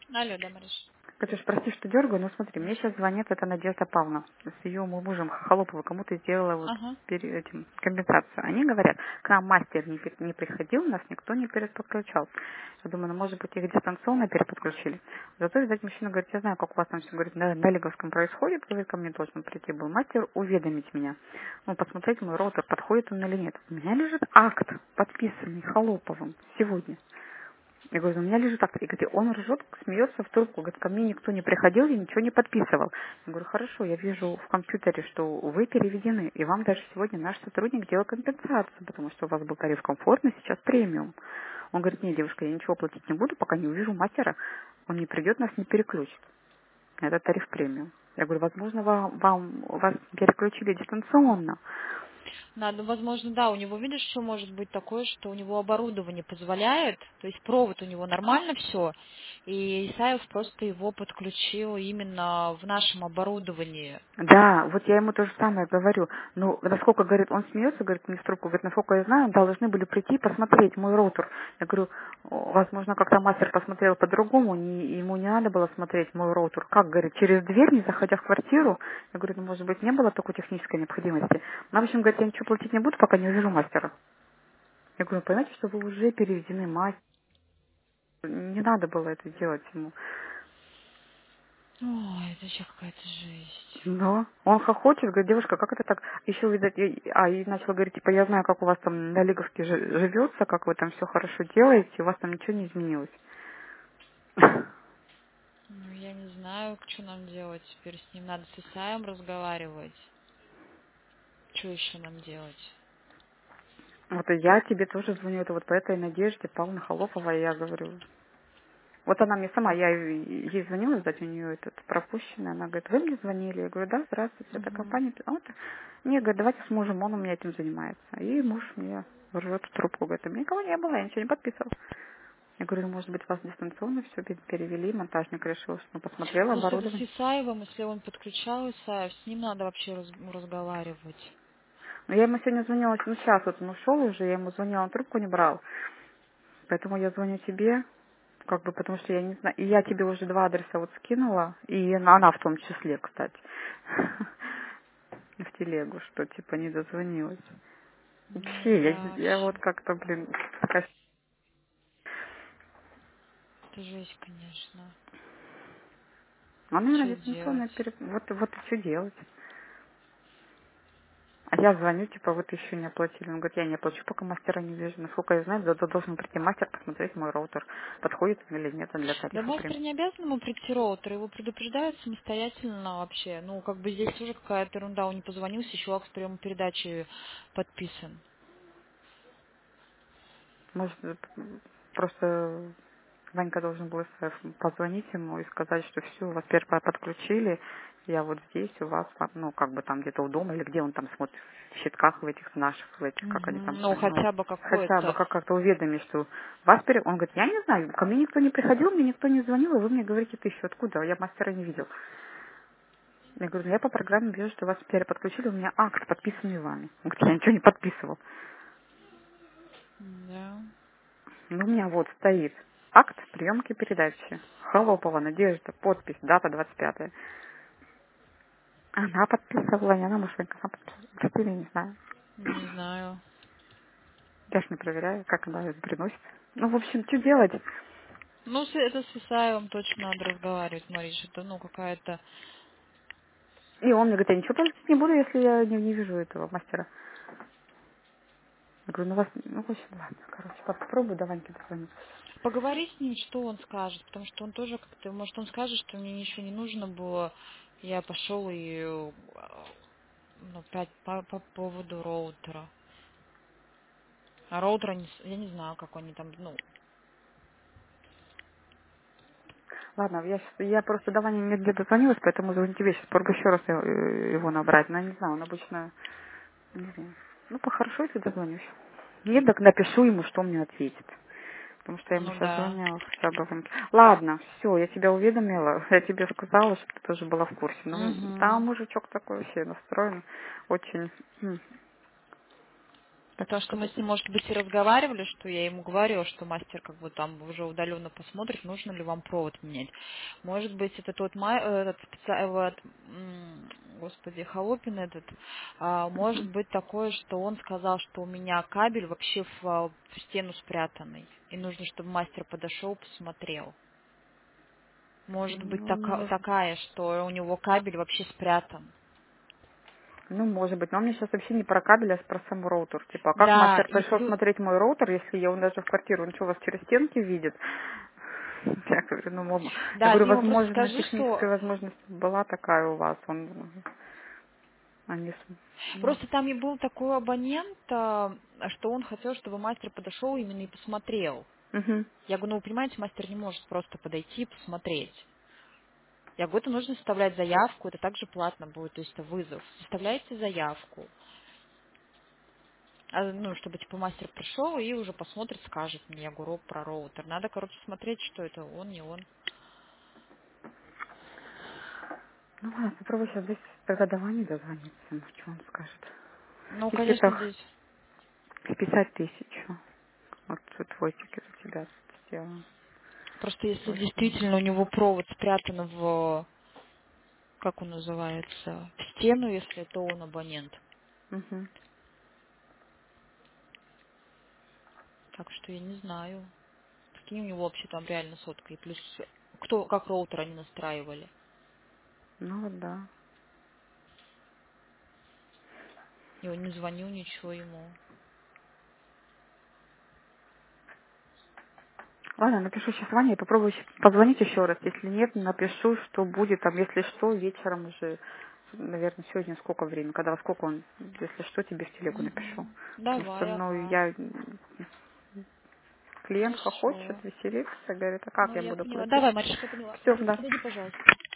Алло, да, Мариш. Катюш, прости, что дергаю, но смотри, мне сейчас звонит эта Надежда Павловна с ее мужем Холоповой, кому-то сделала вот Ага. этим компенсацию. Они говорят, к нам мастер не приходил, нас никто не переподключал. Я думаю, ну, может быть, их дистанционно переподключили. Зато, видать, мужчина говорит, я знаю, как у вас там все, говорит, на Лиговском происходит, говорит, ко мне должен прийти был мастер уведомить меня. Ну, посмотреть мой роутер, подходит он или нет. У меня лежит акт, подписанный Холоповым сегодня. Я говорю, у меня лежит так. И говорит, он ржет, смеется в трубку. Говорит, ко мне никто не приходил, я ничего не подписывал. Я говорю, хорошо, я вижу в компьютере, что вы переведены. И вам даже сегодня наш сотрудник делал компенсацию, потому что у вас был тариф комфортный, сейчас премиум. Он говорит, нет, девушка, я ничего платить не буду, пока не увижу мастера. Он не придет, нас не переключит. Это тариф премиум. Я говорю, возможно, вас переключили дистанционно. Надо, возможно, да, у него, видишь, что может быть такое, что у него оборудование позволяет, то есть провод у него нормально все, и Исаев просто его подключил именно в нашем оборудовании. Да, вот я ему то же самое говорю. Ну, насколько, говорит, он смеется, говорит, мне в трубку, говорит, насколько я знаю, должны были прийти и посмотреть мой роутер. Я говорю, возможно, как-то мастер посмотрел по-другому, ему не надо было смотреть мой роутер. Как, говорит, через дверь, не заходя в квартиру? Я говорю, ну, может быть, не было такой технической необходимости. Ну, в общем, говорит, я ничего платить не буду, пока не увижу мастера. Я говорю, понимаете, что вы уже переведены мастер. Не надо было это делать ему. Ой, это вообще какая-то жесть. Да. Он хохочет, говорит, девушка, как это так? Еще, видать, и начал говорить, типа, я знаю, как у вас там на Лиговке живется, как вы там все хорошо делаете, у вас там ничего не изменилось. Ну, я не знаю, что нам делать теперь с ним. Надо с Исаем разговаривать. Что еще нам делать? Вот и я тебе тоже звоню, это вот по этой Надежде Павловна Холопова, и я говорю, вот она мне сама, я ей звонила, видать, у нее этот пропущенный, она говорит, вы мне звонили? Я говорю, да, здравствуйте, это Угу. компания. А вот, не, говорит, давайте с мужем, он у меня этим занимается. И муж мне рвет в трубку, говорит, у меня никого не было, я ничего не подписывал. Я говорю, ну, может быть, вас дистанционно все перевели, монтажник решил, что посмотрел Слушай, это с оборудование. Исаевым, если он подключал Исаев, с ним надо вообще разговаривать. Но я ему сегодня звонила, ну, сейчас вот он ушел уже, я ему звонила, он трубку не брал. Поэтому я звоню тебе, как бы, потому что я не знаю, и я тебе уже два адреса вот скинула, и она в том числе, кстати, в телегу, что, типа, не дозвонилась. Ну, Вообще, да, я вообще. вот как-то, блин, такая... Это жесть, конечно. А, наверное, Что дистанционно делать? вот и что делать? А я звоню, типа, вот еще не оплатили. Он говорит, я не оплачу, пока мастера не вижу. Насколько я знаю, должен прийти мастер посмотреть мой роутер, подходит он или нет он для Да тарифа мастер прям. не обязан ему прийти роутер, его предупреждают самостоятельно вообще. Ну, как бы здесь уже какая-то ерунда, он не позвонился, еще акт приема передачи подписан. Может, просто Ванька должен был позвонить ему и сказать, что все, вас первое подключили, я вот здесь у вас, ну, как бы там где-то у дома, или где он там смотрит, в щитках в этих наших, в этих, как они там, Ну, ну, хотя бы хотя бы какое-то. как-то уведомить, что вас он говорит, я не знаю, ко мне никто не приходил, мне никто не звонил, и вы мне говорите, ты еще откуда, я мастера не видел. Я говорю, ну, я по программе вижу, что вас переподключили, у меня акт, подписанный вами. Он говорит, я ничего не подписывал. Да. Ну, у меня вот стоит акт приемки передачи. Холопова Надежда, подпись, дата 25-я. Она подписывала, не она, может, Ванька сама подписывала. Кстати, я не знаю. Не знаю. Я ж не проверяю, как она это приносит. Ну, в общем, что делать? Ну, это с Исаевым точно надо разговаривать, Мариш. Это, ну, какая-то... И он мне говорит, я ничего платить не буду, если я не вижу этого мастера. Я говорю, ну вас, ну, в общем, ладно, короче, попробуй до Ваньки дозвониться. Поговори с ним, что он скажет, потому что он тоже как-то... Может, он скажет, что мне ничего не нужно было, я пошел и... Ну, опять по поводу роутера. А роутера, я не знаю, как они там, ну... Ладно, я просто до Вани не где-то звонилась, поэтому звоню тебе сейчас, попробую еще раз его набрать. Но я не знаю, он обычно, не знаю. Ну, похорошо, если дозвонюсь. Нет, так напишу ему, что он мне ответит. Потому что я ему Ну сейчас да. звонила хотя бы. Ладно, все, я тебя уведомила. Я тебе сказала, чтобы ты тоже была в курсе. Ну, там Угу. мужичок такой вообще настроен. Очень. Так Потому что как мы бы. с ним, может быть, и разговаривали, что я ему говорила, что мастер как бы там уже удаленно посмотрит, нужно ли вам провод менять. Может быть, это тот этот господи, Холопин этот, может Мгм. быть такое, что он сказал, что у меня кабель вообще в стену спрятанный, и нужно, чтобы мастер подошел, посмотрел. Может быть Ну, может. такая, что у него кабель вообще спрятан. Ну, может быть. Но он мне сейчас вообще не про кабель, а про сам роутер. Типа, а как Да, мастер пришел смотреть мой роутер, если я он даже в квартиру, он что, вас через стенки видит? Я говорю, ну, мама. Я да, говорю, ты ему просто возможно, скажи, техническая что возможность была такая у вас. Он, они, ну, просто там и был такой абонент, что он хотел, чтобы мастер подошел именно и посмотрел. угу. Я говорю, ну, вы понимаете, мастер не может просто подойти и посмотреть. Я говорю, это нужно составлять заявку, это также платно будет, то есть это вызов. Составляйте заявку. Ну, чтобы, типа, мастер пришел и уже посмотрит, скажет мне, я говорю, про роутер. Надо, короче, смотреть, что это он, не он. Ну ладно, попробуй сейчас здесь тогда до Вани дозвониться, ну, что он скажет. Ну, Если конечно, так здесь. 50 тысяч, вот твой тикет у тебя сделан. Просто если Очень. действительно у него провод спрятан как он называется, в стену, если это он абонент. Угу. Так что я не знаю. Какие у него вообще там реально сотка. И плюс, как роутер они настраивали. Ну вот да. Я не звонил, ничего ему. Ладно, напишу сейчас Ване и попробую позвонить еще раз. Если нет, напишу, что будет там, если что, вечером уже, наверное, сегодня сколько времени, когда во сколько он, если что, тебе в телегу напишу. Угу. Потому что, Давай, ну, ага. я, клиентка хочет Хорошо. веселиться, говорит, а как Ну, я я буду поняла. платить? Давай, Маришка, я поняла. Все, да. Следи, пожалуйста.